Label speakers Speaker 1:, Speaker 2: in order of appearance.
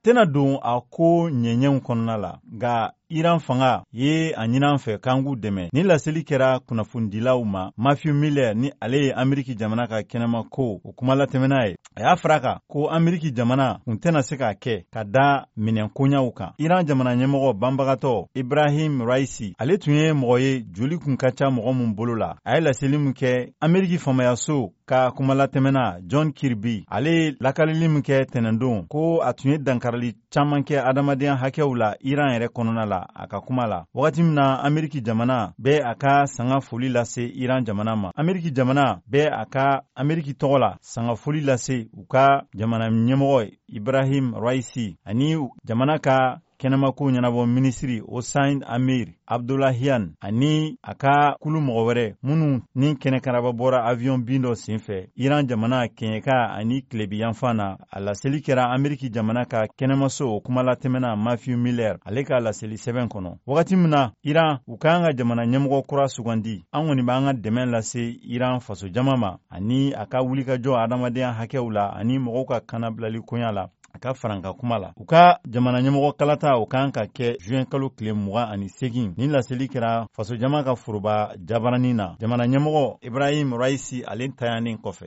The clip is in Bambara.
Speaker 1: tɛna don a ko ɲɛɲɛw kɔnɔna la, nka Iran fanga ye a ɲinan fɛ k'an k'u dɛmɛ. Ni laseli kɛra kunnafonidilaw ma, Matthew Miller ni ale ye Ameriki jamana ka kɛnɛma ko o kuma latɛmɛna ye. A y'a faraka ko Ameriki jamana kun tɛna se k'a kɛ ka da minɛnkoɲaw kan. Iran jamana ɲɛmɔgɔ banbagatɔ Ibrahim Raisi, ale tun ye mɔgɔ ye joli kun ka ca mɔgɔ mun bolo la. A ye laseli min kɛ Ameriki famayaso ka kuma latɛmɛna John Kirby, ale lakalili min kɛ tɛnɛndon ko a tun ye dankarili caman kɛ adamadenya hakɛw la Iran yɛrɛ kɔnɔna la a ka kuma la. Wagati min na Ameriki jamana bɛ a ka sanga foli lase Iran jamana ma. Ameriki jamana bɛ a ka Ameriki tɔgɔ la sanga foli lase u ka jamana ɲɛmɔgɔ Ibrahim Raisi ani jamana ka kɛnɛmako ɲɛnabɔ minisiri Hossein Amir Abdollahian ani a ka kulu mɔgɔ wɛrɛ minnu ni kɛnɛkaraba bɔra avion bin dɔ senfɛ Iran jamana kɛɲɛka ani tilebiyanfan na. A laseli kɛra Ameriki jamana ka kɛnɛmaso o kuma latɛmɛna Matthew Miller ale ka laseli sɛbɛn kɔnɔ. Wagati min na Iran u k'an ka jamana ɲɛmɔgɔ kura sugandi, an kɔni b'an ka dɛmɛ lase Iran faso jama ma ani a ka wulikajɔ adamadenya hakɛw la ani mɔgɔw ka kannabilali koɲa la. A ka faranka kuma la. U ka jamana ɲɛmɔgɔ kalata o kan ka kɛ juin kalo tile 28 ni laseli kɛra faso jama ka foroba jabaranin na. Jamana ɲɛmɔgɔ Ibrahim Raisi ale tayanin kɔfɛ.